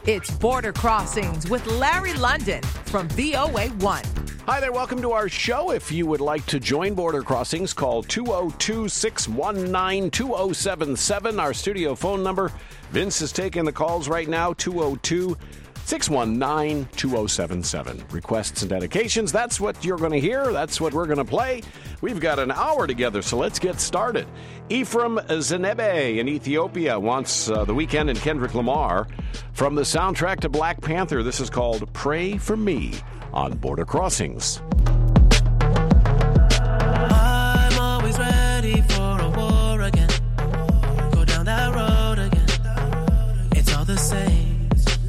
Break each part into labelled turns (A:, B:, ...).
A: It's Border Crossings with Larry London from VOA1.
B: Hi there, welcome to our show. If you would like to join Border Crossings, call 202-619-2077, our studio phone number. Vince is taking the calls right now, 202-619-2077. Requests and dedications, that's what you're going to hear. That's what we're going to play. We've got an hour together, so let's get started. Ephraim Zenebe in Ethiopia wants The Weeknd and Kendrick Lamar from the soundtrack to Black Panther. This is called Pray For Me on Border Crossings.
C: I'm always ready for a war again. Go down that road again. It's all the same.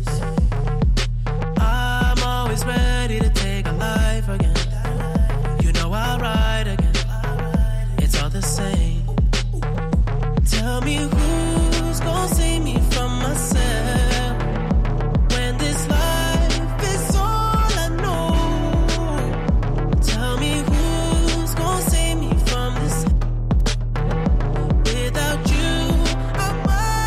C: I'm always ready to take a life again. You know I'll ride again. It's all the same. Tell me who's gonna save me from myself when this life is all I know. Tell me who's gonna save me from this. Without you, I'm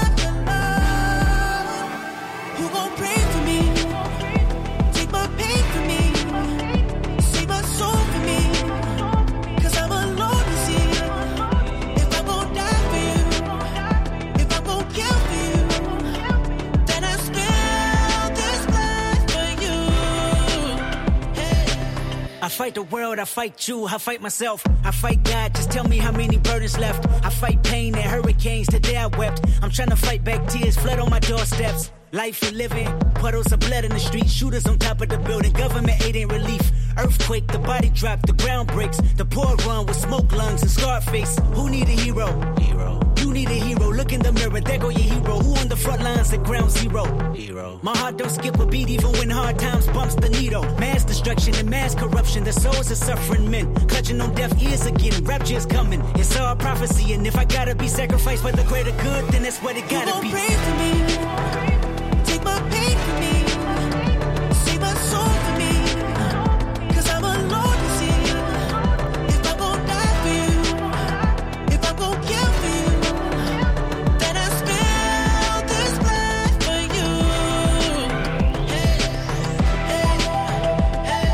C: alone. Who gon' pray for me? Take my pain for me. Save my soul for me. 'Cause I'm alone to see. If I'm gon' die for you, if I'm gon' kill for you, then I spill this blood for you. Hey.
D: I fight the world, I fight you, I fight myself, I fight God, just tell me how many burdens left. I fight pain and hurricanes, today I wept. I'm trying to fight back tears, flood on my doorsteps. Life you're living, puddles of blood in the street, shooters on top of the building, government aid ain't relief. Earthquake, the body drop, the ground breaks, the poor run with smoke lungs and scarred face. Who need a hero? You need a hero, look in the mirror, there go your hero. Who on the front lines at ground zero? My heart don't skip a beat even when hard times bumps the needle. Mass destruction and mass corruption, the souls of suffering men clutching on deaf ears again. Rapture is coming, it's all prophecy, and if I gotta be sacrificed for the greater good, then that's what it
C: You
D: gotta
C: gon'
D: be.
C: pray for me. Take my pain for me. Save my soul for me. 'Cause I'm alone to see. If I'm gon' die for you, if I'm gon' kill for you, then I spill this blood for you. Hey, hey, hey.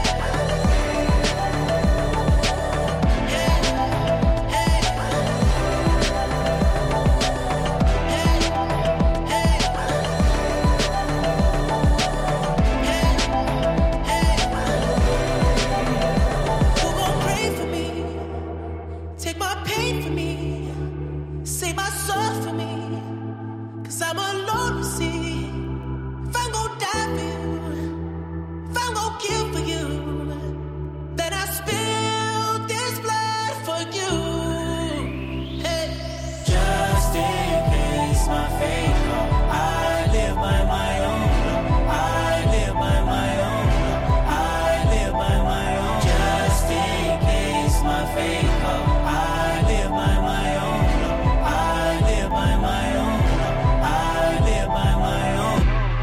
C: Who gon' pray for me? Take my pain for me. Save my soul for me. 'Cause I'm alone to see. If I'm gon' die for you, if I'm gon' kill for you, then I spill this blood for you. Hey. Just in case my fate come, I live by my own law. I live by my own law. I live by my own. Just in case my fate come, I live by my own law. I live by my own law. I live by my own.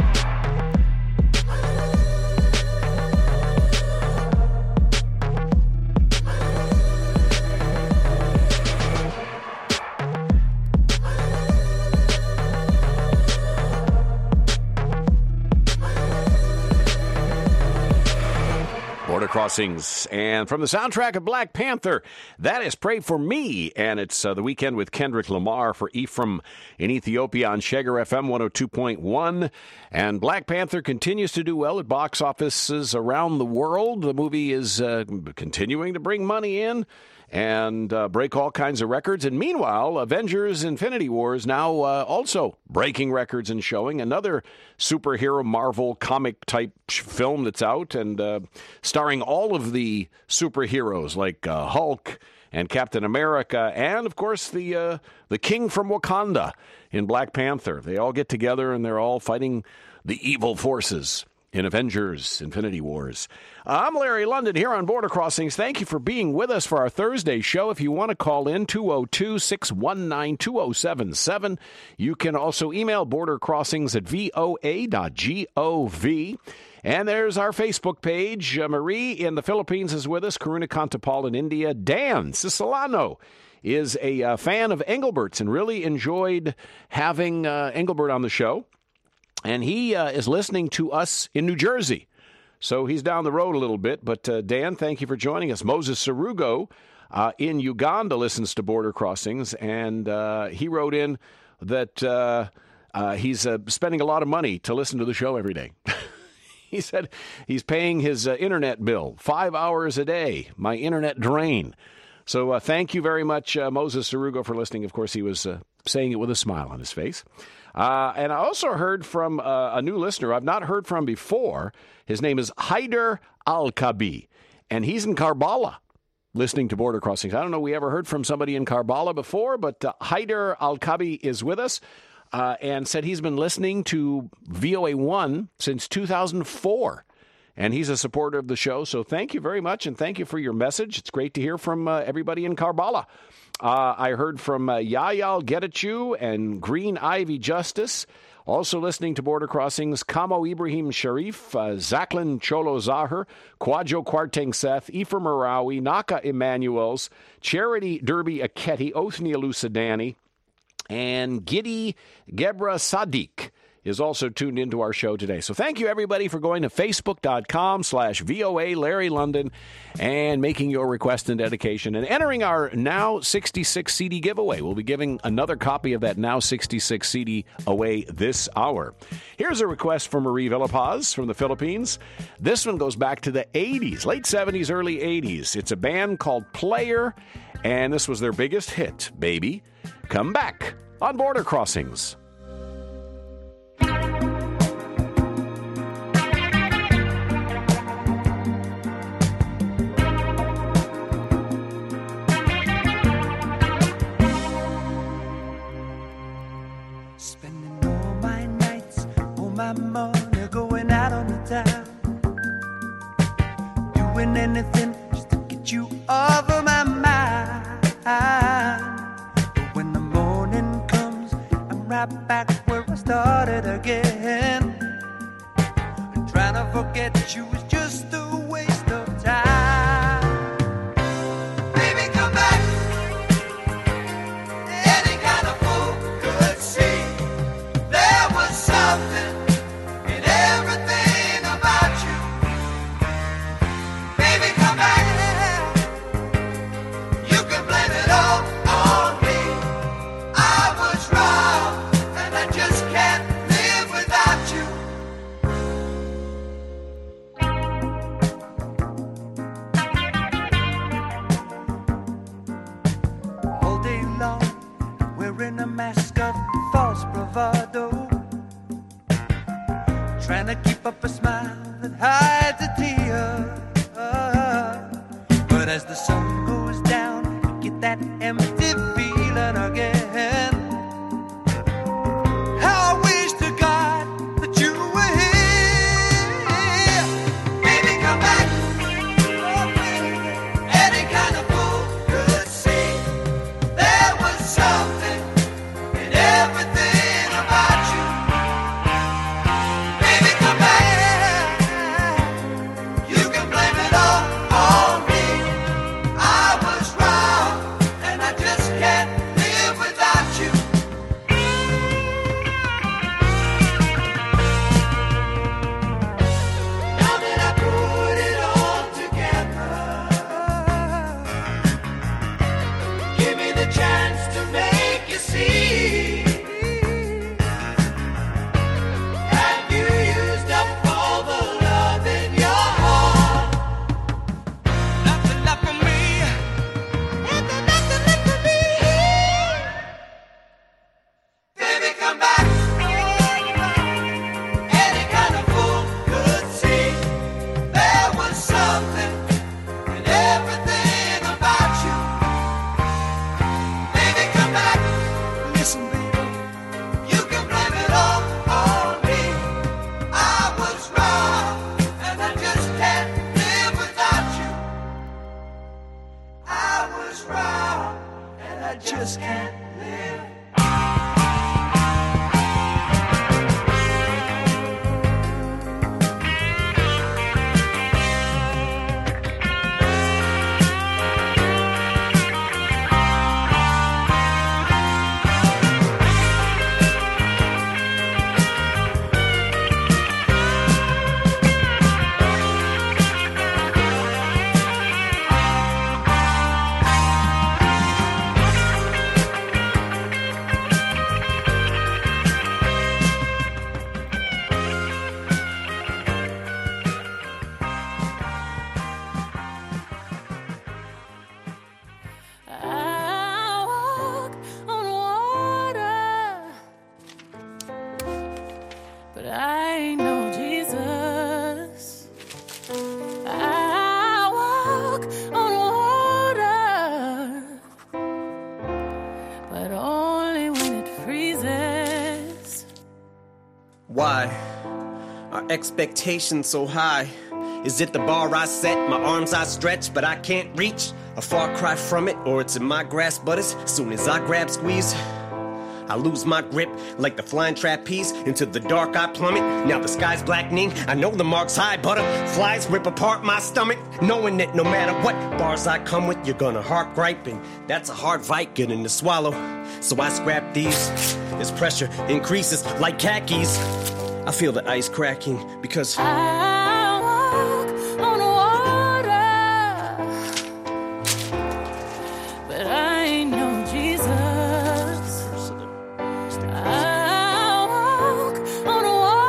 B: Border Crossings, and from the soundtrack of Black Panther, that is Pray For Me, and it's The Weeknd with Kendrick Lamar for Ephraim in Ethiopia on Shagar FM 102.1, and Black Panther continues to do well at box offices around the world. The movie is continuing to bring money in and break all kinds of records. And meanwhile, Avengers Infinity War is now also breaking records and showing. Another superhero Marvel comic-type film that's out and starring all of the superheroes like Hulk and Captain America and, of course, the King from Wakanda in Black Panther. They all get together and they're all fighting the evil forces in Avengers Infinity Wars. I'm Larry London here on Border Crossings. Thank you for being with us for our Thursday show. If you want to call in, 202-619-2077. You can also email bordercrossings@voa.gov. And there's our Facebook page. Marie in the Philippines is with us. Karuna Kantapal in India. Dan Cisolano is a fan of Engelbert's and really enjoyed having Engelbert on the show. And he is listening to us in New Jersey. So he's down the road a little bit. But, Dan, thank you for joining us. Moses Sarugo in Uganda listens to Border Crossings. And he wrote in that he's spending a lot of money to listen to the show every day. He said he's paying his internet bill 5 hours a day, my internet drain. So thank you very much, Moses Sarugo, for listening. Of course, he was saying it with a smile on his face. And I also heard from a new listener I've not heard from before. His name is Haider Al-Kabi, and he's in Karbala listening to Border Crossings. I don't know we ever heard from somebody in Karbala before, but Haider Al-Kabi is with us and said he's been listening to VOA1 since 2004. And he's a supporter of the show, so thank you very much, and thank you for your message. It's great to hear from everybody in Karbala. I heard from Yayal Getachew and Green Ivy Justice, also listening to Border Crossings, Kamo Ibrahim Sharif, Zachlin Cholo Zahar, Kwadjo Kwarteng Seth, Ephraim Marawi, Naka Emmanuels, Charity Derby Aketi, Othniel Usadani, and Giddy Gebra Sadiq is also tuned into our show today. So thank you, everybody, for going to facebook.com/VOA Larry London and making your request and dedication and entering our Now 66 CD giveaway. We'll be giving another copy of that Now 66 CD away this hour. Here's a request from Marie Villapaz from the Philippines. This one goes back to the 80s, late 70s, early 80s. It's a band called Player, and this was their biggest hit, Baby Come Back, on Border Crossings.
E: Spending all my nights, all my money going out on the town, doing anything just to get you off of my mind. But when the morning comes, I'm right back where I started again. And trying to forget you is just a waste of time. Baby, come back. Any kind of fool could see there was something in everything about you. Baby, come back. You can blame it all on me. I was wrong, and I just can't live without you. All day long, wearing a mask of false bravado, trying to keep up a smile that hides a tear. But as the sun goes down, you get that empty feeling again. How I wish to God that you were here. Baby, come back. Oh, baby. Any kind of fool could see there was something in everything about you. Baby, come back. You can blame it all on me. I was wrong, and I just can't live without you.
F: Why are expectations so high? Is it the bar I set, my arms I stretch, but I can't reach? A far cry from it, or it's in my grasp, but as soon as I grab squeeze, I lose my grip like the flying trapeze. Into the dark I plummet, now the sky's blackening. I know the mark's high, butterflies rip apart my stomach, knowing that no matter what bars I come with, you're gonna heart gripe, and that's a hard fight getting to swallow. So I scrap these, this pressure increases like khakis. I feel the ice cracking because
G: I walk on water, but I ain't no Jesus. I walk on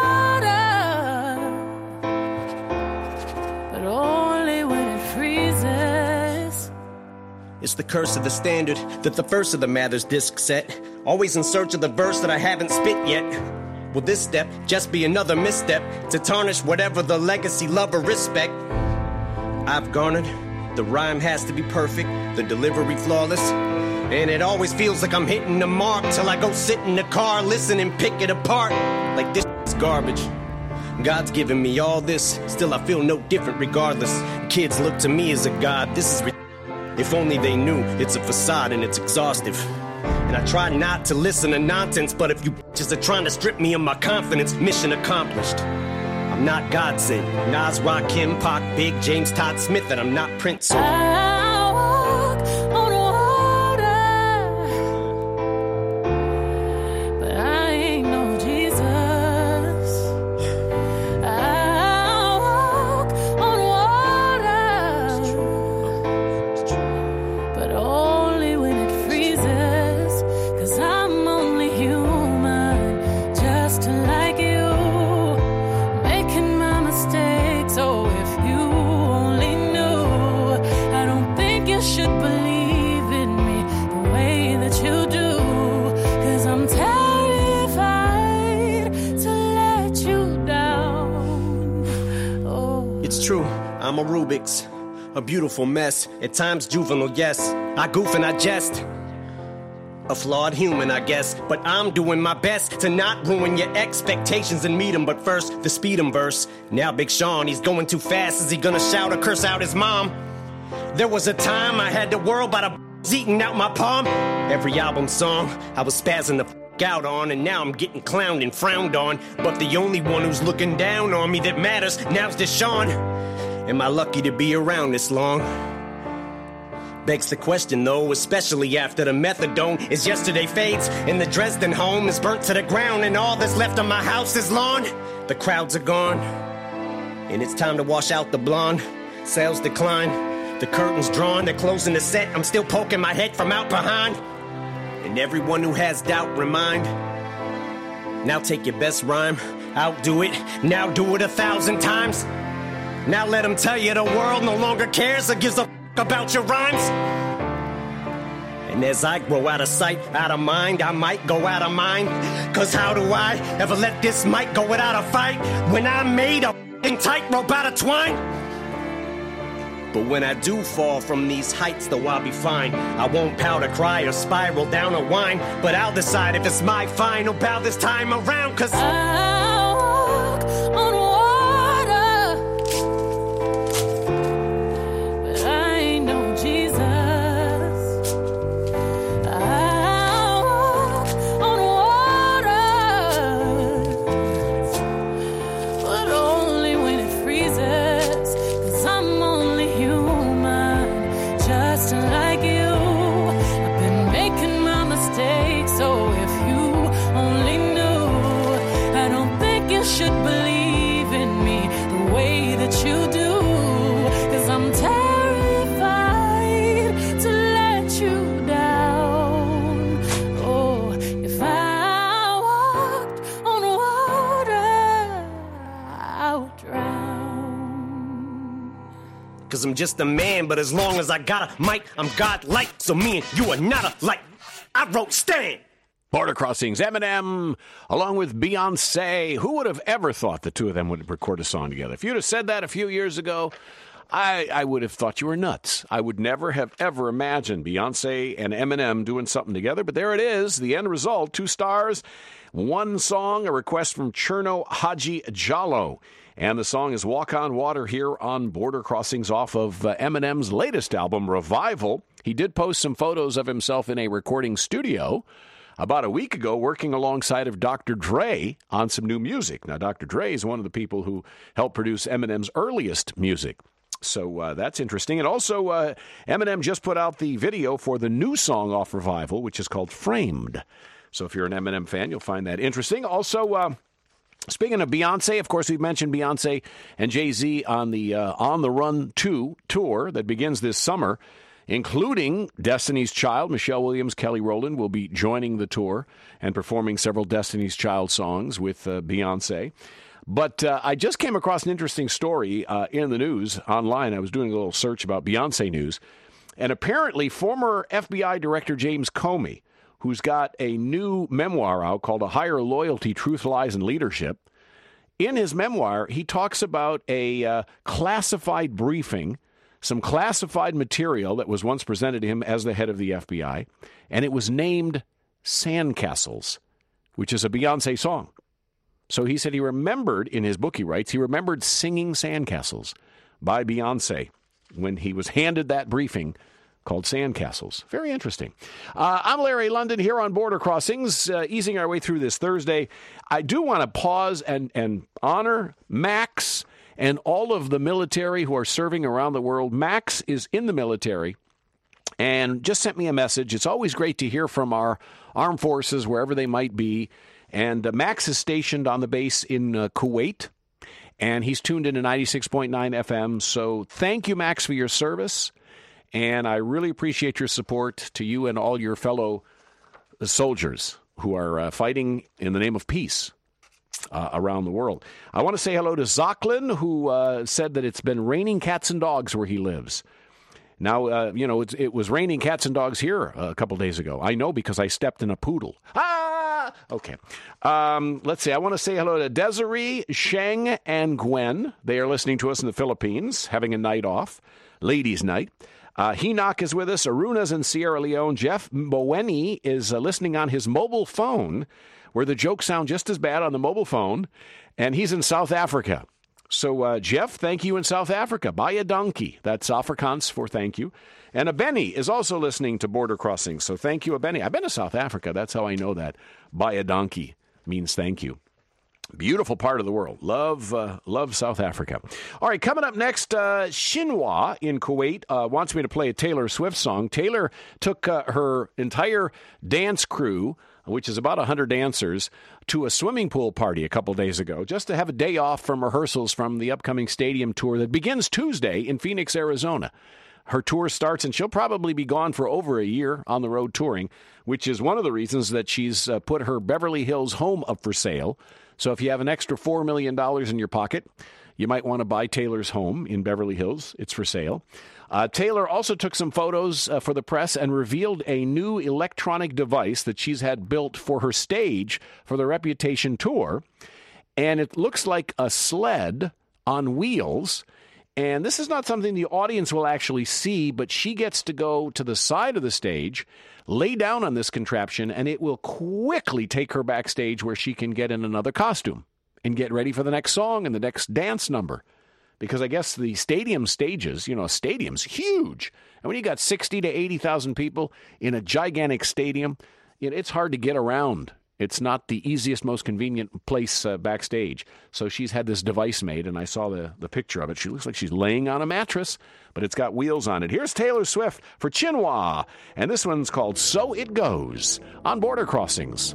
G: water, but only when it freezes.
F: it's the curse of the standard that the first of the Mathers disc set. Always in search of the verse that I haven't spit yet. Will this step just be another misstep to tarnish whatever the legacy, love, or respect I've garnered? The rhyme has to be perfect, the delivery flawless, and it always feels like I'm hitting the mark till I go sit in the car, listen and pick it apart like this is garbage. God's given me all this, still I feel no different regardless. Kids look to me as a god, this is if only they knew it's a facade and it's exhaustive. And I try not to listen to nonsense, but if you bitches are trying to strip me of my confidence, mission accomplished. I'm not Godsend, Nas, Rakim, Pac, Big, James, Todd Smith, and I'm not Prince. So
G: I walk on water, but I ain't no Jesus. I walk on water, but only when it freezes. 'Cause I'm only human, just like you, making my mistakes. Oh, if you only knew, I don't think you should believe in me the way that you do. 'Cause I'm terrified to let you down. Oh.
F: it's true, I'm a Rubik's, a beautiful mess, at times juvenile, yes. I goof and I jest. A flawed human, I guess, but I'm doing my best to not ruin your expectations and meet them. But first, the speed 'em verse. Now Big Sean, he's going too fast. Is he gonna shout or curse out his mom? There was a time I had the world by the eating out my palm. Every album song I was spazzing the out on, and now I'm getting clowned and frowned on. But the only one who's looking down on me that matters now's Deshaun. Am I lucky to be around this long? Begs the question though, especially after the methadone is yesterday fades and the Dresden home is burnt to the ground and all that's left of my house is lawn. The crowds are gone and it's time to wash out the blonde. Sales decline, the curtains drawn, they're closing the set. I'm still poking my head from out behind. And everyone who has doubt remind, now take your best rhyme, outdo it, now do it 1,000 times. Now let them tell you the world no longer cares or gives a about your rhymes. And as I grow out of sight, out of mind, I might go out of mind. 'Cause how do I ever let this mic go without a fight when I made a tightrope out of twine? But when I do fall from these heights, though I'll be fine. I won't pout or cry or spiral down or whine, but I'll decide if it's my final bow this time around. 'Cause
G: I walk on water, but I ain't no Jesus. I walk on water, but only when it freezes. 'Cause I'm only human, just like you. I've been making my mistakes, so if you only knew, I don't think you should believe in me the way that you do. 'Cause I'm terrified to let you down. Oh, if I walked on water, I would drown.
F: 'Cause I'm just a man, but as long as I got a mic, I'm God-like. So me and you are not alike. I wrote Stan.
B: Border Crossings, Eminem, along with Beyonce. Who would have ever thought the two of them would record a song together? If you'd have said that a few years ago, I would have thought you were nuts. I would never have ever imagined Beyonce and Eminem doing something together, but there it is, the end result, 2 stars, 1 song, a request from Cherno Haji Jallo. And the song is Walk on Water here on Border Crossings off of Eminem's latest album, Revival. He did post some photos of himself in a recording studio about a week ago working alongside of Dr. Dre on some new music. Now, Dr. Dre is one of the people who helped produce Eminem's earliest music. So that's interesting. And also, Eminem just put out the video for the new song off Revival, which is called Framed. So if you're an Eminem fan, you'll find that interesting. Also, speaking of Beyonce, of course, we've mentioned Beyonce and Jay-Z on the On the Run 2 tour that begins this summer, including Destiny's Child. Michelle Williams, Kelly Rowland will be joining the tour and performing several Destiny's Child songs with Beyonce. But I just came across an interesting story in the news online. I was doing a little search about Beyonce news. And apparently, former FBI Director James Comey, who's got a new memoir out called A Higher Loyalty, Truth, Lies, and Leadership, in his memoir, he talks about a classified briefing, some classified material that was once presented to him as the head of the FBI, and it was named Sandcastles, which is a Beyonce song. So he said he remembered, in his book he writes, he remembered singing Sandcastles by Beyonce when he was handed that briefing called Sandcastles. Very interesting. I'm Larry London here on Border Crossings, easing our way through this Thursday. I do want to pause and honor Max and all of the military who are serving around the world. Max is in the military and just sent me a message. It's always great to hear from our armed forces, wherever they might be. And Max is stationed on the base in Kuwait, and he's tuned into 96.9 FM. So thank you, Max, for your service. And I really appreciate your support to you and all your fellow soldiers who are fighting in the name of peace around the world. I want to say hello to Zochlin, who said that it's been raining cats and dogs where he lives. Now, it was raining cats and dogs here a couple days ago. I know because I stepped in a poodle. Okay. Let's see. I want to say hello to Desiree, Sheng, and Gwen. They are listening to us in the Philippines, having a night off, ladies' night. Henoch is with us. Aruna's in Sierra Leone. Jeff Moweni is listening on his mobile phone, where the jokes sound just as bad on the mobile phone, and he's in South Africa. So, Jeff, thank you in South Africa. Buy a donkey. That's Afrikaans for thank you. And Abeni is also listening to Border Crossings. So thank you, Abeni. I've been to South Africa. That's how I know that. Buy a donkey means thank you. Beautiful part of the world. Love South Africa. All right, coming up next, Shinwa in Kuwait wants me to play a Taylor Swift song. Taylor took her entire dance crew, which is about 100 dancers, to a swimming pool party a couple days ago, just to have a day off from rehearsals from the upcoming stadium tour that begins Tuesday in Phoenix, Arizona. Her tour starts, and she'll probably be gone for over a year on the road touring, which is one of the reasons that she's put her Beverly Hills home up for sale. So if you have an extra $4 million in your pocket, you might want to buy Taylor's home in Beverly Hills. It's for sale. Taylor also took some photos for the press and revealed a new electronic device that she's had built for her stage for the Reputation tour. And it looks like a sled on wheels. And this is not something the audience will actually see, but she gets to go to the side of the stage, lay down on this contraption, and it will quickly take her backstage where she can get in another costume and get ready for the next song and the next dance number. Because I guess the stadium stages, a stadium's huge. And when you got 60 to 80,000 people in a gigantic stadium, it's hard to get around. It's not the easiest, most convenient place backstage. So she's had this device made, and I saw the picture of it. She looks like she's laying on a mattress, but it's got wheels on it. Here's Taylor Swift for Chinua, and this one's called So It Goes on Border Crossings.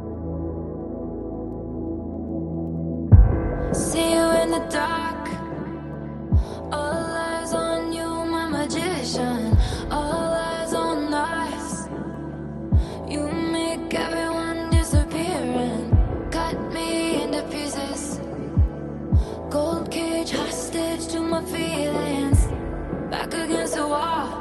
G: See you in the dark. All eyes on you, my magician. All eyes on us. You make everyone disappearing. Cut me into pieces. Gold cage hostage to my feelings. Back against the wall.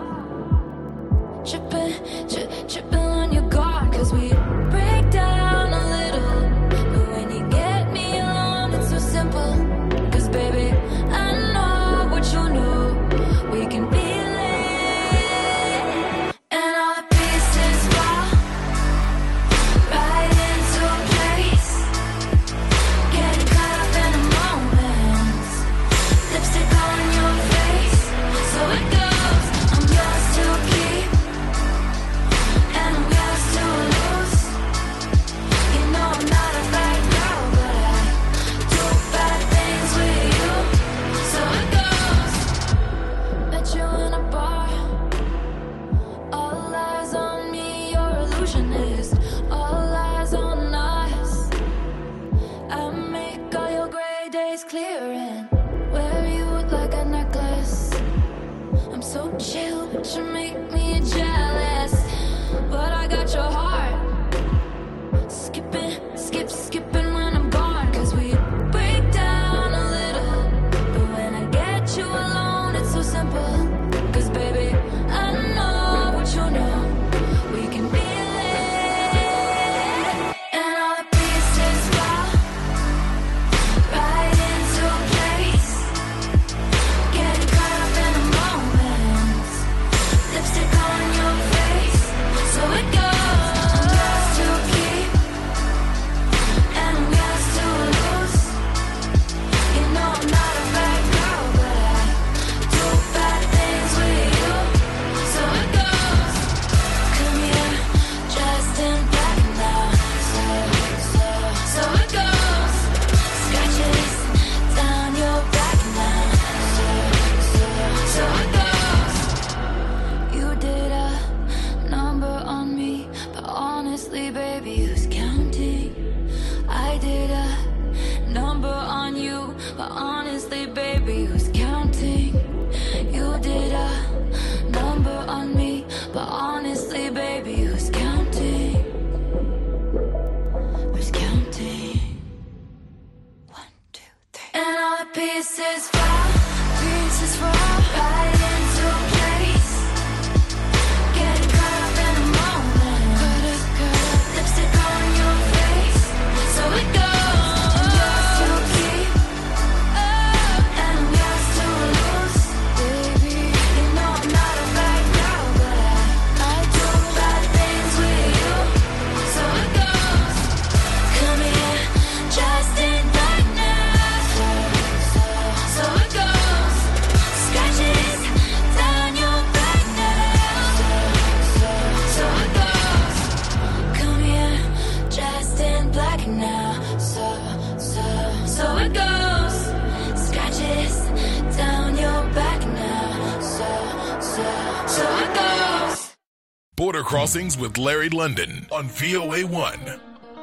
G: Tripping on your guard. Cause we break down a little. But when you get me alone, it's so simple. Cause baby, pieces fall right into place. Getting caught up in a moment. Lipstick on your face, so it goes. I'm yours to keep, and I'm yours to lose. Baby, you know I'm not a bad girl, but I do bad things with you, so it goes. Come here, just in black now. So it goes. Scratches down your back now. So it goes. Come here, dressed in black now. So it goes. Scratches down your back now. So it goes.
H: Border Crossings with Larry London on VOA1.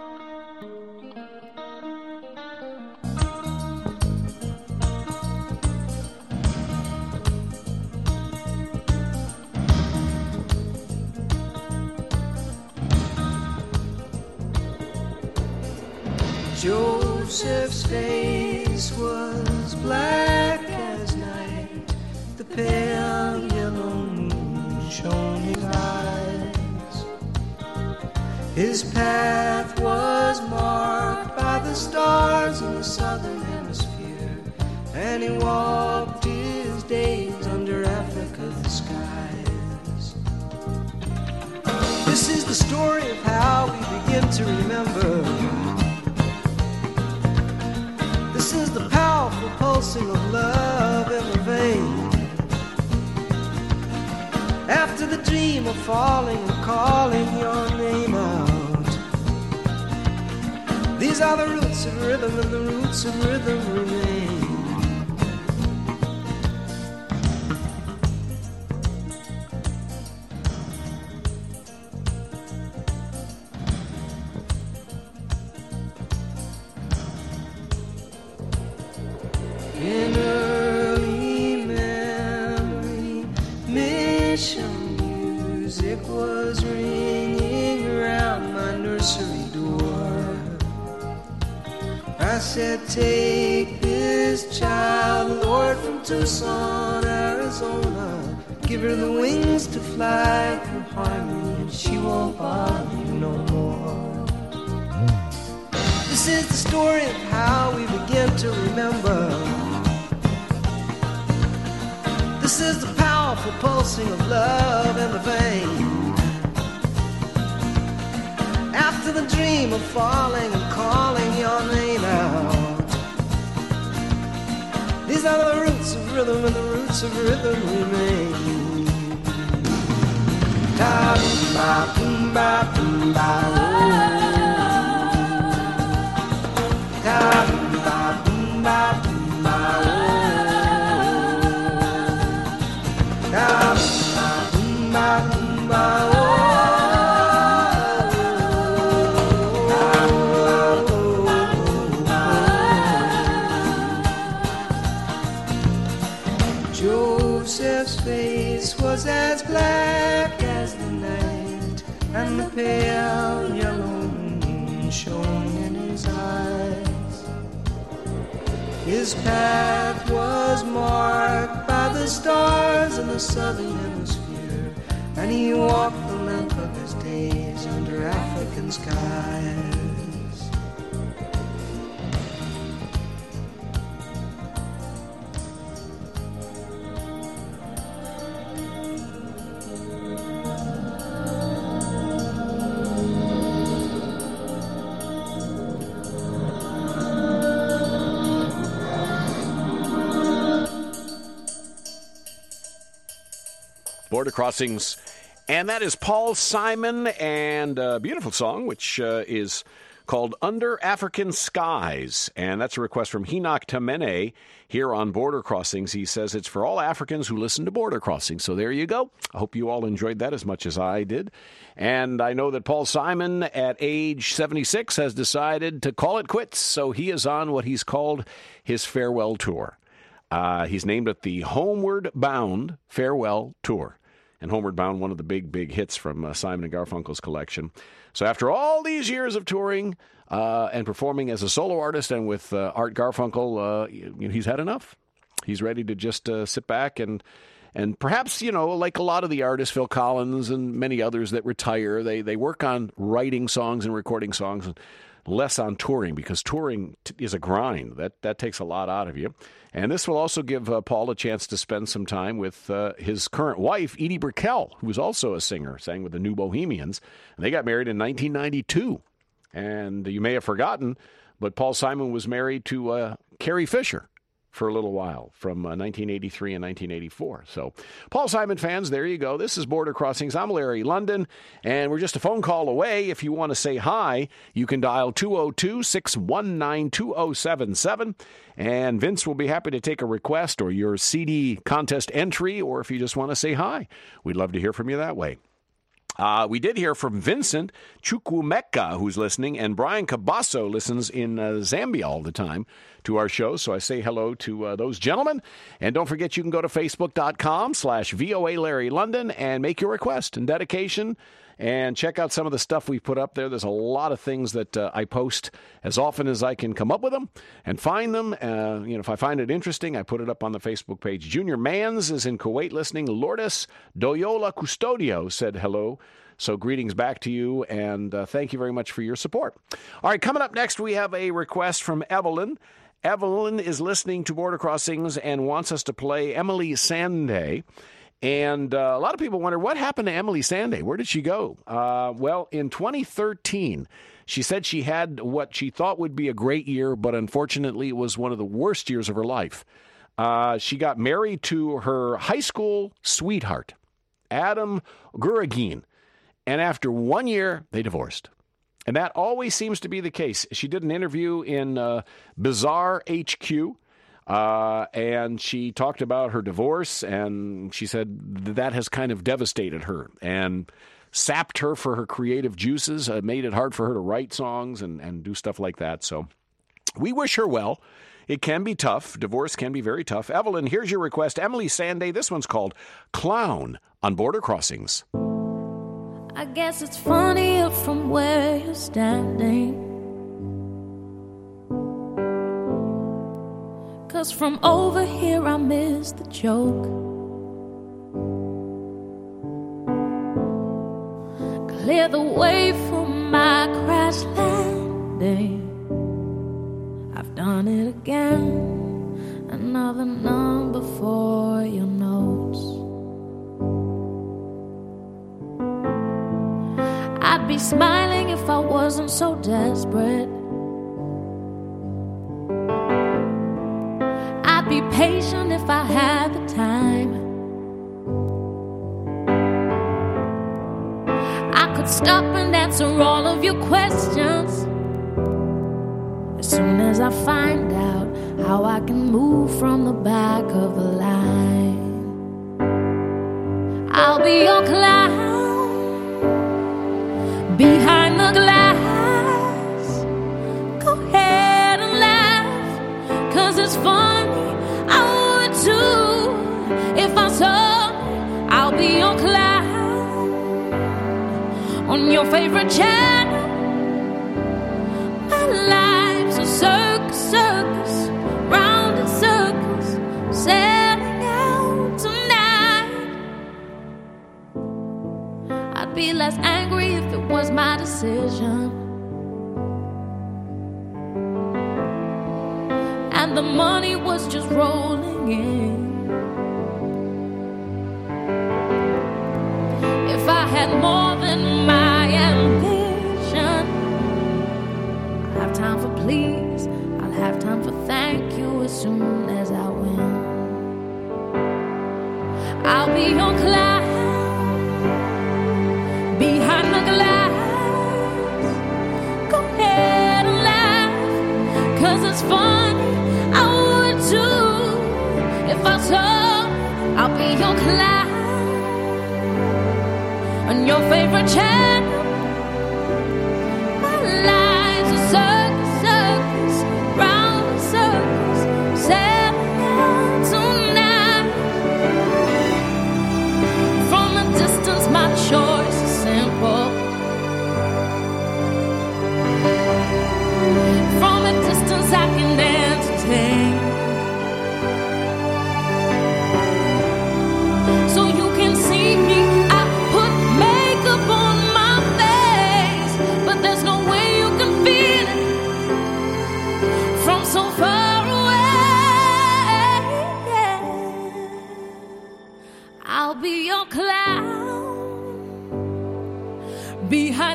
E: Joseph's face was black as night. The pale yellow moon shone his eyes. His path was marked by the stars in the southern hemisphere, and he walked his days under Africa's skies. This is the story of how we begin to remember. This is the powerful pulsing of love in the vein. After the dream of falling and calling your name out, these are the roots of rhythm, and the roots of rhythm remain. In early memory, mission music was ringing around my nursery door. I said, take this child, Lord, from Tucson, Arizona. Give her the wings to fly through harmony, and she won't bother you no more. This is the story of how we begin to remember. This is the powerful pulsing of love in the vein. After the dream of falling and calling your name out, these are the roots of rhythm, and the roots of rhythm remain. Da boom ba boom ba boom ba oh. Da boom ba boom ba boom ba oh. Da boom ba boom ba oh. Joseph's face was as black as the night, and the pale yellow moon shone in his eyes. His path was marked by the stars in the southern hemisphere, and he walked the length of his days under African skies.
B: Border Crossings, and that is Paul Simon and a beautiful song, which is called Under African Skies, and that's a request from Henoch Tamene here on Border Crossings. He says it's for all Africans who listen to Border Crossings, so there you go. I hope you all enjoyed that as much as I did, and I know that Paul Simon at age 76 has decided to call it quits, so he is on what he's called his farewell tour. He's named it the Homeward Bound Farewell Tour. And Homeward Bound, one of the big hits from Simon & Garfunkel's collection. So after all these years of touring and performing as a solo artist and with Art Garfunkel, he's had enough. He's ready to just sit back and perhaps, like a lot of the artists, Phil Collins and many others that retire, they work on writing songs and recording songs and less on touring, because touring is a grind. That takes a lot out of you. And this will also give Paul a chance to spend some time with his current wife, Edie Brickell, who was also a singer, sang with the New Bohemians. And they got married in 1992. And you may have forgotten, but Paul Simon was married to Carrie Fisher for a little while, from 1983 and 1984. So, Paul Simon fans, there you go. This is Border Crossings. I'm Larry London, and we're just a phone call away. If you want to say hi, you can dial 202-619-2077, and Vince will be happy to take a request or your CD contest entry, or if you just want to say hi. We'd love to hear from you that way. We did hear from Vincent Chukwumeka, who's listening, and Brian Cabasso listens in Zambia all the time to our show. So I say hello to those gentlemen. And don't forget, you can go to Facebook.com/VOA Larry London and make your request and dedication and check out some of the stuff we put up there. There's a lot of things that I post as often as I can come up with them and find them. If I find it interesting, I put it up on the Facebook page. Junior Mans is in Kuwait listening. Lourdes Doyola Custodio said hello. So greetings back to you, and thank you very much for your support. All right, coming up next, we have a request from Evelyn. Evelyn is listening to Border Crossings and wants us to play Emily Sandé. And a lot of people wonder, what happened to Emily Sandé? Where did she go? Well, in 2013, she said she had what she thought would be a great year, but unfortunately it was one of the worst years of her life. She got married to her high school sweetheart, Adam Guragin. And after 1 year, they divorced. And that always seems to be the case. She did an interview in Bizarre HQ. And she talked about her divorce, and she said that has kind of devastated her and sapped her for her creative juices, made it hard for her to write songs and do stuff like that. So we wish her well. It can be tough. Divorce can be very tough. Evelyn, here's your request. Emily Sandé, this one's called Clown on Border Crossings.
G: I guess it's funnier from where you're standing, 'cause from over here I miss the joke. Clear the way for my crash landing. I've done it again. Another number for your notes. I'd be smiling if I wasn't so desperate. I'd be patient if I had the time. I could stop and answer all of your questions as soon as I find out how I can move from the back of the line. I'll be your clown behind the glass. Go ahead and laugh, 'cause it's funny. I would too if I saw me. I'll be your clown on your favorite channel. My life's a circus, circus, round in circles, sailing out tonight. I'd be less angry if it was my decision, and the money was just rolling in. If I had more than my ambition, I'll have time for please, I'll have time for thank you as soon as I win. I'll be your clown behind the glass. Go ahead and laugh, 'cause it's funny. I would too if I saw. I'll be your clown on your favorite channel. My life's a circus, circus, round in circles, sailing out tonight. From a distance, my choice is simple.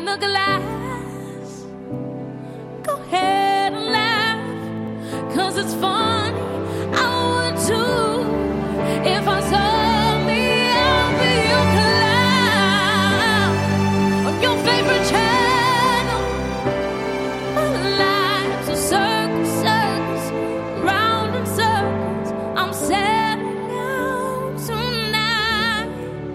G: the glass. Go ahead and laugh, 'cause it's funny. I would too if I saw me. I'll be your clown on your favorite channel. My life's a circus, circus, round in circles. I'm settling down tonight.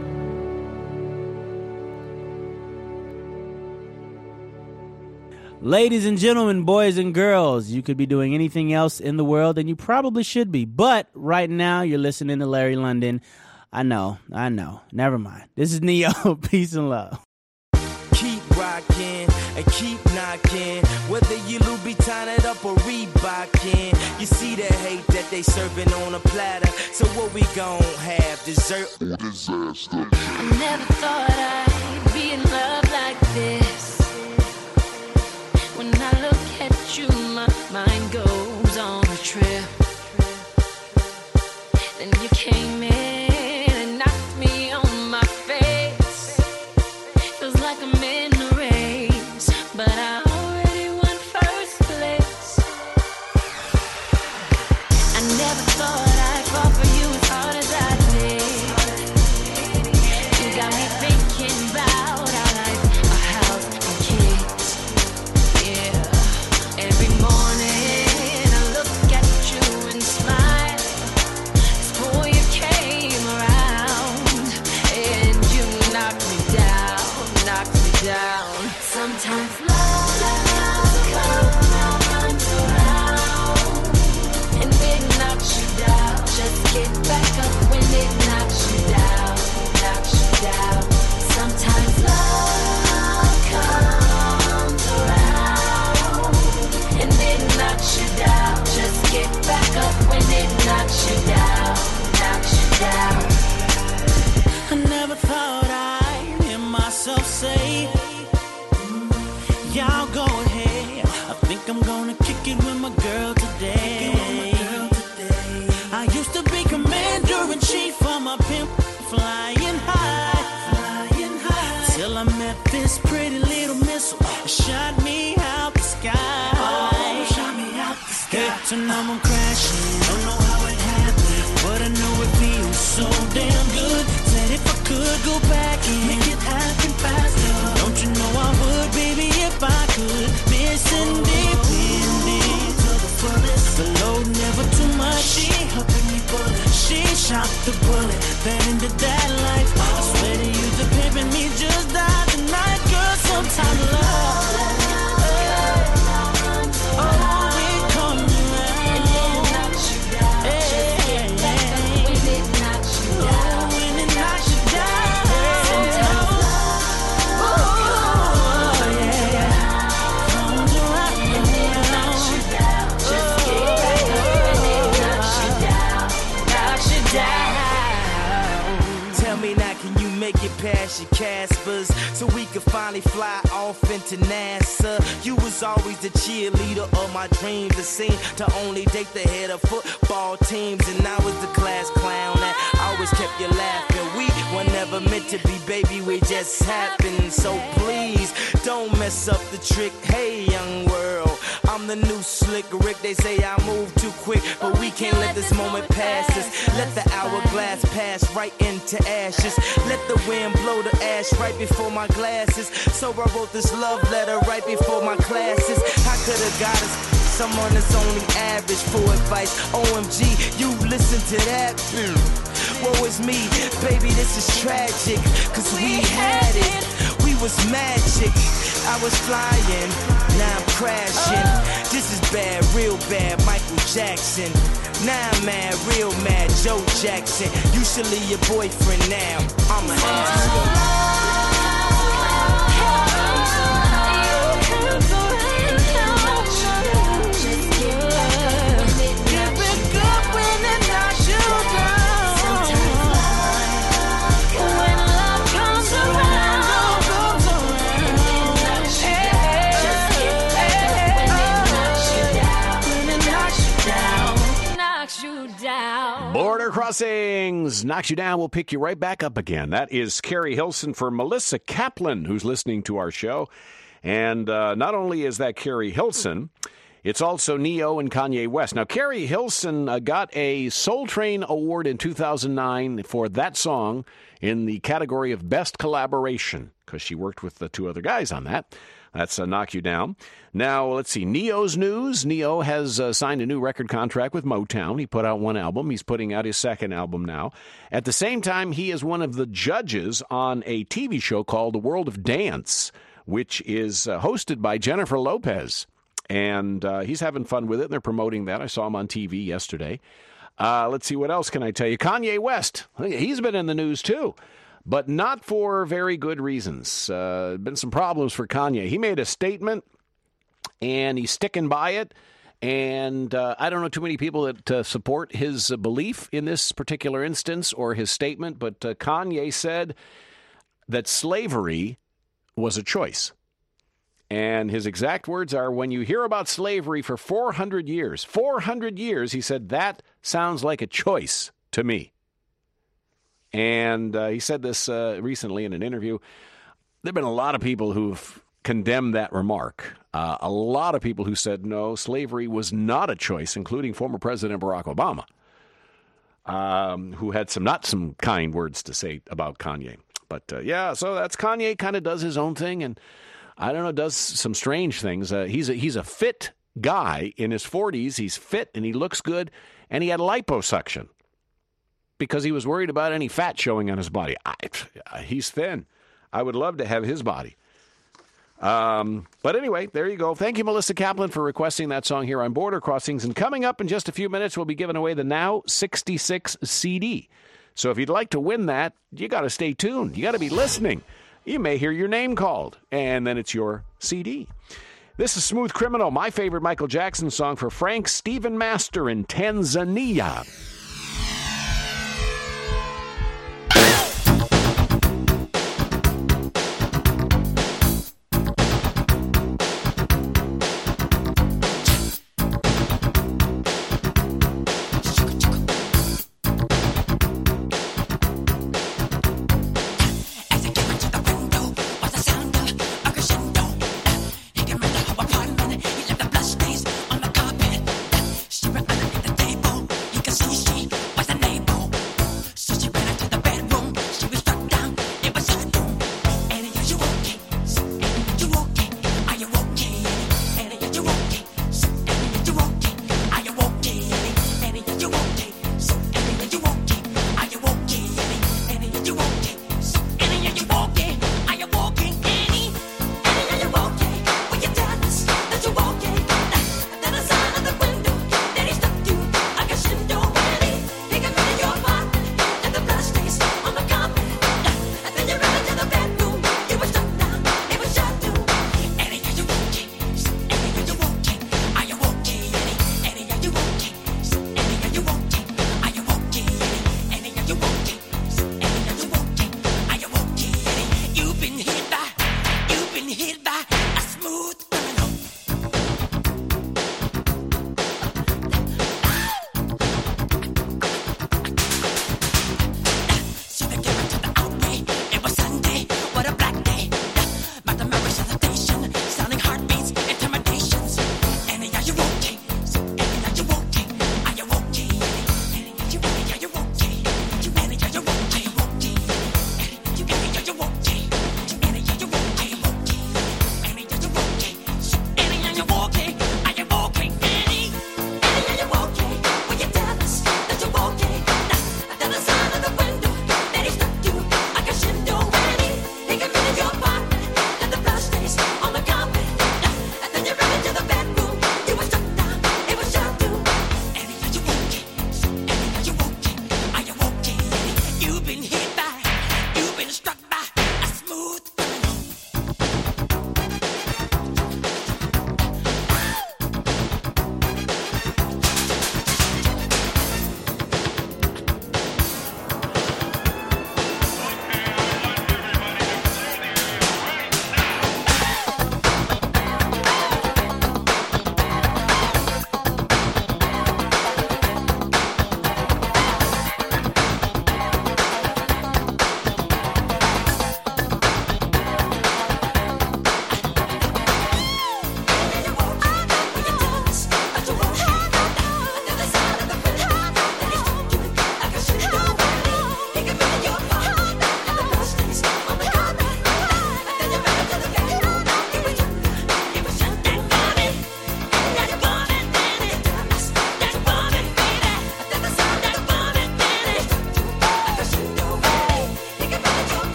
I: Ladies and gentlemen, boys and girls, you could be doing anything else in the world, and you probably should be. But right now, you're listening to Larry London. I know. Never mind. This is Neo. Peace and love.
J: Keep rocking and keep knocking. Whether you Louboutin it up or Reebokin, you see the hate that they serving on a platter. So what we gon' have, dessert or disaster?
G: I never thought I'd be in love like this. When I look at you, my mind goes on a trip. Then you came in and knocked me on my face. Feels like I'm in a race, but I already won first place. I never thought I'd fall for you as hard as I did. You got me thinking about our life, our house, and kids. Yeah, every morning I look at you and smile. Before you came around, and you knocked me down. Sometimes love comes around, and it knocks you down. Just get back up when it knocks you down. Sometimes love comes around, and it knocks you down. Just get back up when it knocks you down.
J: I never thought I'd hear myself say, y'all go ahead. I think I'm gonna kick it with my girl today. I used to be commander-in-chief for my pimp, flying high. Till I met this pretty little missile that shot me out the sky. Hit and I'm crashing, don't know how it happened, but I know it feels so damn good. Said if I could go back and make it happen faster, don't you know I would, baby, if I could. Missing independent to the fullest, the load never too much. She helping me bullet, she shot the bullet that ended that life. I swear to you, the pimping me just died tonight, girl. Sometimes love. Past your Caspers, so we could finally fly off into NASA. You was always the cheerleader of my dreams, the scene to only date the head of football teams, and I was the class clown that always kept you laughing. We were never meant to be, baby, we just happened. So please don't mess up the trick. Hey, young world, I'm the new slick Rick. They say I move too quick, but we can't let this moment pass us. Let the hourglass pass right into ashes. Let the wind blow the ash right before my glasses. So I wrote this love letter right before my classes. I could have got us someone that's only average for advice. OMG, you listen to that? Woe is me, baby, this is tragic. Cause we had it, we was magic. I was flying, now I'm crashing. This is bad, real bad, Michael Jackson. Now I'm mad, real mad, Joe Jackson. You should leave your boyfriend now. I'm a ass.
B: Border Crossings knocks you down. We'll pick you right back up again. That is Carrie Hilson for Melissa Kaplan, who's listening to our show. And not only is that Carrie Hilson, it's also Ne-Yo and Kanye West. Now, Carrie Hilson got a Soul Train Award in 2009 for that song in the category of Best Collaboration, because she worked with the two other guys on that. That's Knock You Down. Now, let's see. Ne-Yo's news. Ne-Yo has signed a new record contract with Motown. He put out one album. He's putting out his second album now. At the same time, he is one of the judges on a TV show called The World of Dance, which is hosted by Jennifer Lopez. And he's having fun with it, and they're promoting that. I saw him on TV yesterday. Let's see, what else can I tell you? Kanye West, he's been in the news too, but not for very good reasons. Been some problems for Kanye. He made a statement, and he's sticking by it. And I don't know too many people that support his belief in this particular instance or his statement, but Kanye said that slavery was a choice. And his exact words are, when you hear about slavery for 400 years, he said, that sounds like a choice to me. And he said this recently in an interview. There have been a lot of people who've condemned that remark. A lot of people who said, no, slavery was not a choice, including former President Barack Obama, who had not some kind words to say about Kanye. But, yeah, so that's Kanye, kind of does his own thing, and I don't know, does some strange things. He's a fit guy in his 40s. He's fit, and he looks good, and he had liposuction because he was worried about any fat showing on his body. He's thin. I would love to have his body. But anyway, there you go. Thank you, Melissa Kaplan, for requesting that song here on Border Crossings. And coming up in just a few minutes, we'll be giving away the Now 66 CD. So if you'd like to win that, you got to stay tuned. You got to be listening. You may hear your name called, and then it's your CD. This is Smooth Criminal, my favorite Michael Jackson song, for Frank Stephen Master in Tanzania.
C: She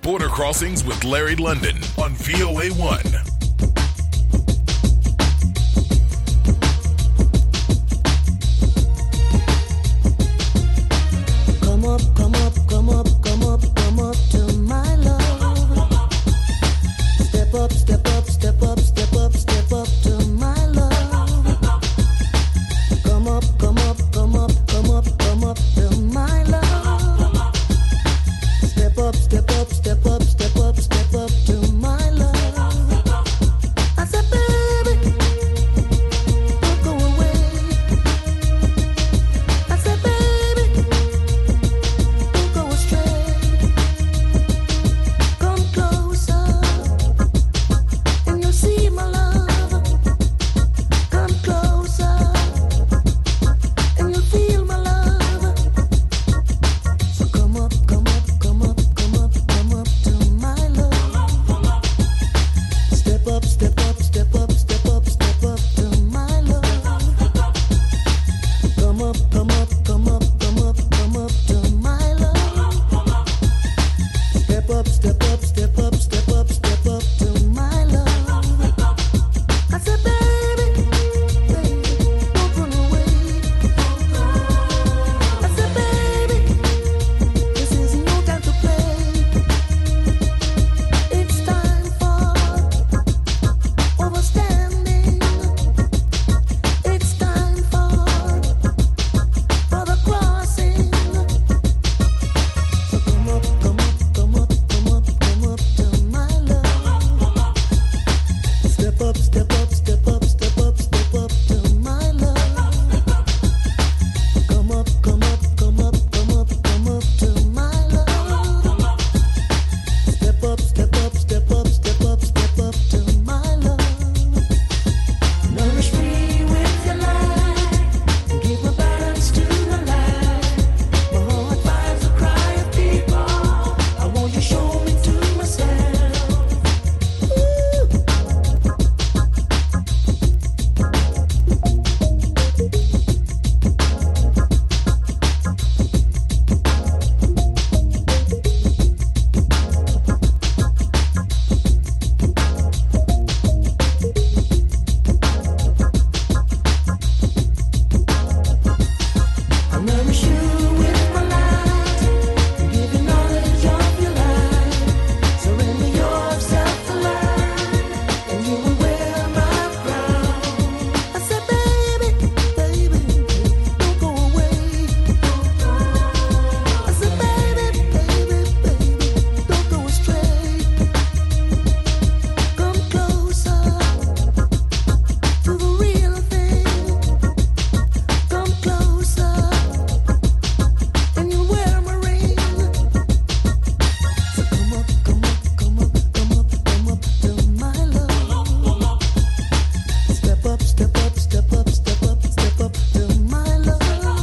H: Border Crossings with Larry London on VOA1.
C: Come up, come up, come up, come up, come up to my love. Step up, step up, step up, step up, step up to my love. Come up, come up, come up, come up, come up to my love. Step up, step up, step up, step up, step up to my love. I said, baby, don't go away. I said, baby, don't go astray. Come closer, and you'll see my love. Come closer, and you'll feel my love. So come up, come up, come up, come up, come up to my love. Step up, step up, step up, step up, step up to my love. Come up, come up, come up, come up, come up to my love. Step up, step up, step up, step up, step up to my love. I said, baby, baby, don't run away. I said, baby, this is no time to play. It's time for overstanding. It's time for the crossing. So come up, come up, come up, come up, come up to my love. Step up, step up, step up, step up, step up to my love. Come up, come up, come up, come up, come up to my love. Step up, step up, step up, step up, step up to my love. Nourish me with your light. Give me balance to the light. My heart finds the cry of people. I want you to show me to myself. Ooh. I nourish you with my light. Give you knowledge of your life. Surrender yourself to life, and you will wear my crown. I said, baby, baby, don't go away. I said, baby, baby, baby, don't go astray. Come closer to the real thing. Come closer, and you'll wear my ring. So come up, come up, come up, come up, come up to my love. Step up, step up, step up, step up, step up to my love.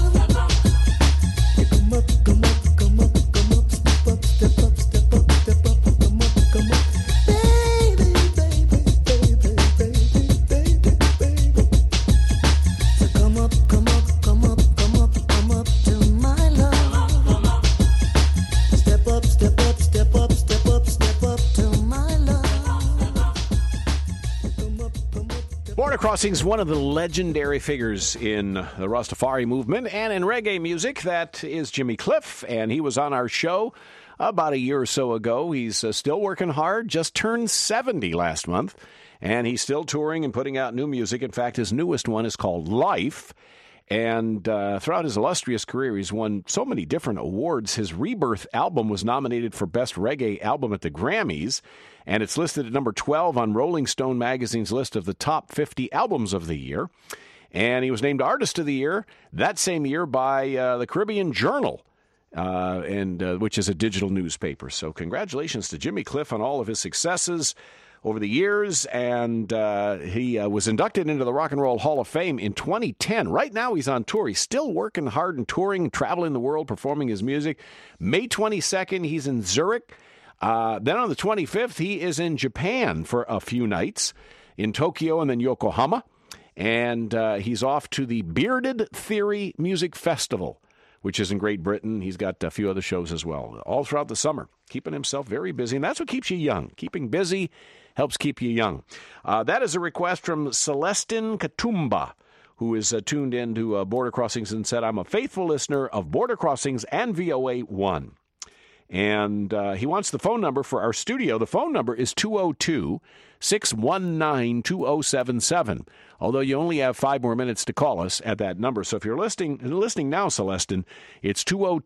C: You come up, come up, come up, come up, step up, step up, step up, step up, come up, come up. Baby, baby, baby, baby, baby, baby. So come up, come up, come up, come up, come up to my love. Step up, step up, step up, step up, step up to my love. Come up, come up, step
B: Border Crossings, one of the legendary figures in the Rastafari movement and in reggae music. That is Jimmy Cliff, and he was on our show about a year or so ago. He's still working hard, just turned 70 last month, and he's still touring and putting out new music. In fact, his newest one is called Life. And throughout his illustrious career, he's won so many different awards. His Rebirth album was nominated for Best Reggae Album at the Grammys, and it's listed at number 12 on Rolling Stone magazine's list of the top 50 albums of the year. And he was named Artist of the Year that same year by the Caribbean Journal, which is a digital newspaper. So congratulations to Jimmy Cliff on all of his successes over the years, and he was inducted into the Rock and Roll Hall of Fame in 2010. Right now he's on tour. He's still working hard and touring, traveling the world, performing his music. May 22nd, he's in Zurich. Then on the 25th, he is in Japan for a few nights, in Tokyo and then Yokohama. And he's off to the Bearded Theory Music Festival, which is in Great Britain. He's got a few other shows as well, all throughout the summer, keeping himself very busy. And that's what keeps you young. Keeping busy helps keep you young. That is a request from Celestin Katumba, who is tuned in to Border Crossings and said, I'm a faithful listener of Border Crossings and VOA 1. And he wants the phone number for our studio. The phone number is 202-619-2077. Although you only have 5 more minutes to call us at that number. So if you're listening now, Celestin, it's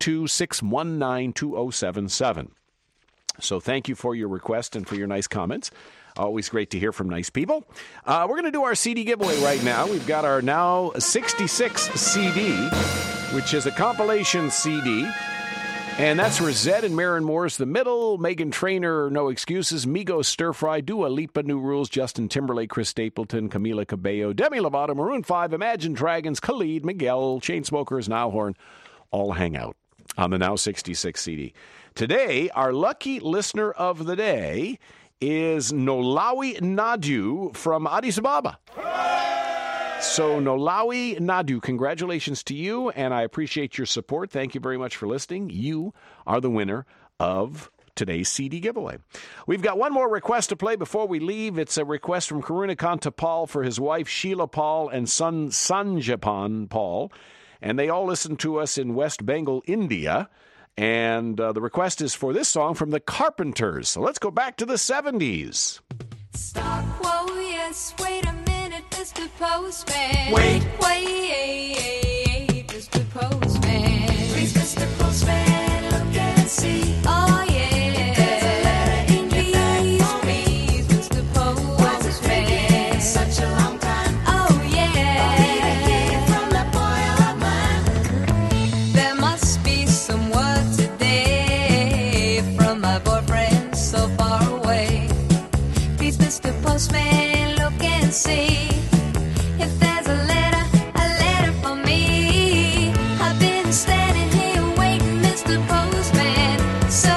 B: 202-619-2077. So thank you for your request and for your nice comments. Always great to hear from nice people. We're going to do our CD giveaway right now. We've got our Now 66 CD, which is a compilation CD. And that's for Zed and Maren Moore's The Middle, Meghan Trainor, No Excuses, Migos Stir Fry, Dua Lipa, New Rules, Justin Timberlake, Chris Stapleton, Camila Cabello, Demi Lovato, Maroon 5, Imagine Dragons, Khalid, Miguel, Chainsmokers, Niall Horn, all hang out on the Now 66 CD. Today, our lucky listener of the day is Nolawi Nadu from Addis Ababa. So, Nolawi Nadu, congratulations to you, and I appreciate your support. Thank you very much for listening. You are the winner of today's CD giveaway. We've got one more request to play before we leave. It's a request from Karunakanta Paul for his wife Sheila Paul and son Sanjapan Paul, and they all listen to us in West Bengal, India. And the request is for this song from the Carpenters. So let's go back to the 70s.
K: Stop, whoa, yes, wait a minute, Mr. Postman.
C: Wait.
K: Wait, Mr. Postman.
C: Please, Mr. Postman, look and see.
K: Oh, yeah.
C: There's a letter in your bag for me.
K: Please, Mr. Postman.
C: Why's it taking such a long time?
K: Oh, yeah.
C: I need to hear from that boy of mine.
K: There must be some word today from my boyfriend so far away. Please, Mr. Postman, look and see if there's a letter for me. I've been standing here waiting, Mr. Postman, so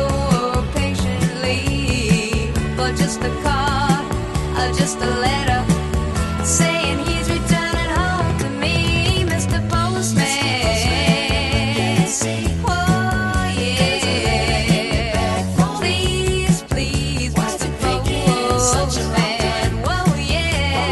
K: patiently for just a card or just a letter saying he's returning home to me, Mr. Postman. Oh, yeah. Please, please, Mr. Postman. Whoa, yeah.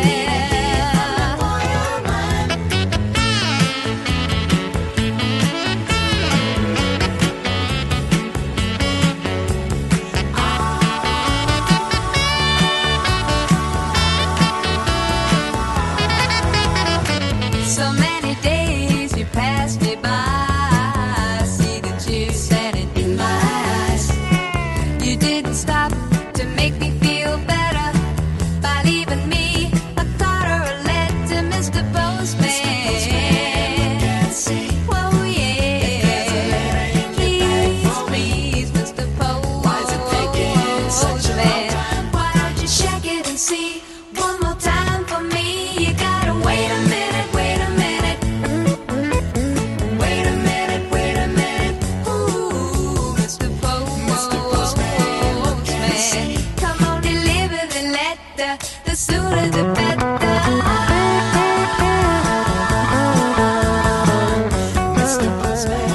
K: So many days you passed me by. I see the tears standing in my eyes. You didn't stop to make me feel better by leaving me a card or a letter, Mr. Postman. Whoa, yeah. Please, Mr. Postman.
C: Why is it taking such a long time?
K: Why don't you check it and see one more time for me? You gotta wait a minute, wait a minute. Wait a minute, wait a minute. Ooh, Mr. Postman. Come on, deliver the letter. The sooner the better.
C: Mr. Postman.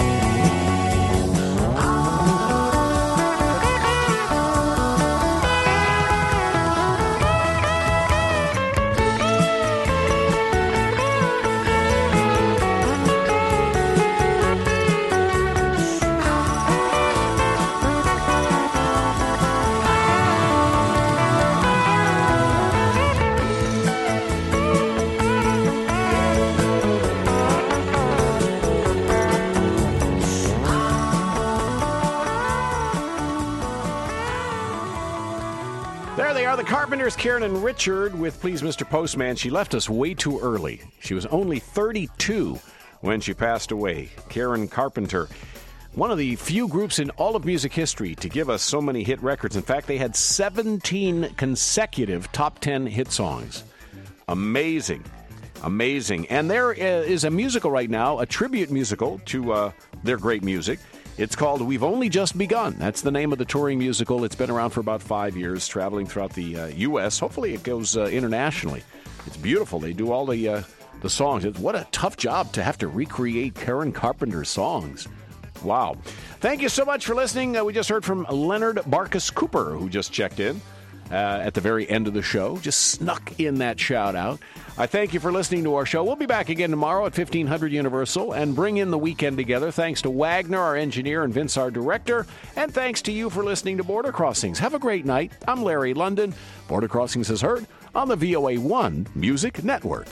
B: There they are, the Carpenters, Karen and Richard with Please Mr. Postman. She left us way too early. She was only 32 when she passed away. Karen Carpenter, one of the few groups in all of music history to give us so many hit records. In fact, they had 17 consecutive top 10 hit songs. Amazing. Amazing. And there is a musical right now, a tribute musical to their great music. It's called We've Only Just Begun. That's the name of the touring musical. It's been around for about 5 years, traveling throughout the U.S. Hopefully it goes internationally. It's beautiful. They do all the the songs. What a tough job to have to recreate Karen Carpenter's songs. Wow. Thank you so much for listening. We just heard from Leonard Barkus Cooper, who just checked in at the very end of the show. Just snuck in that shout out. I thank you for listening to our show. We'll be back again tomorrow at 1500 Universal and bring in the weekend together. Thanks to Wagner, our engineer, and Vince, our director. And thanks to you for listening to Border Crossings. Have a great night. I'm Larry London. Border Crossings is heard on the VOA1 Music Network.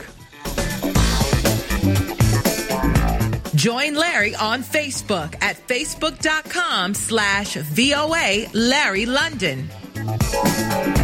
A: Join Larry on Facebook at facebook.com/VOA Larry London.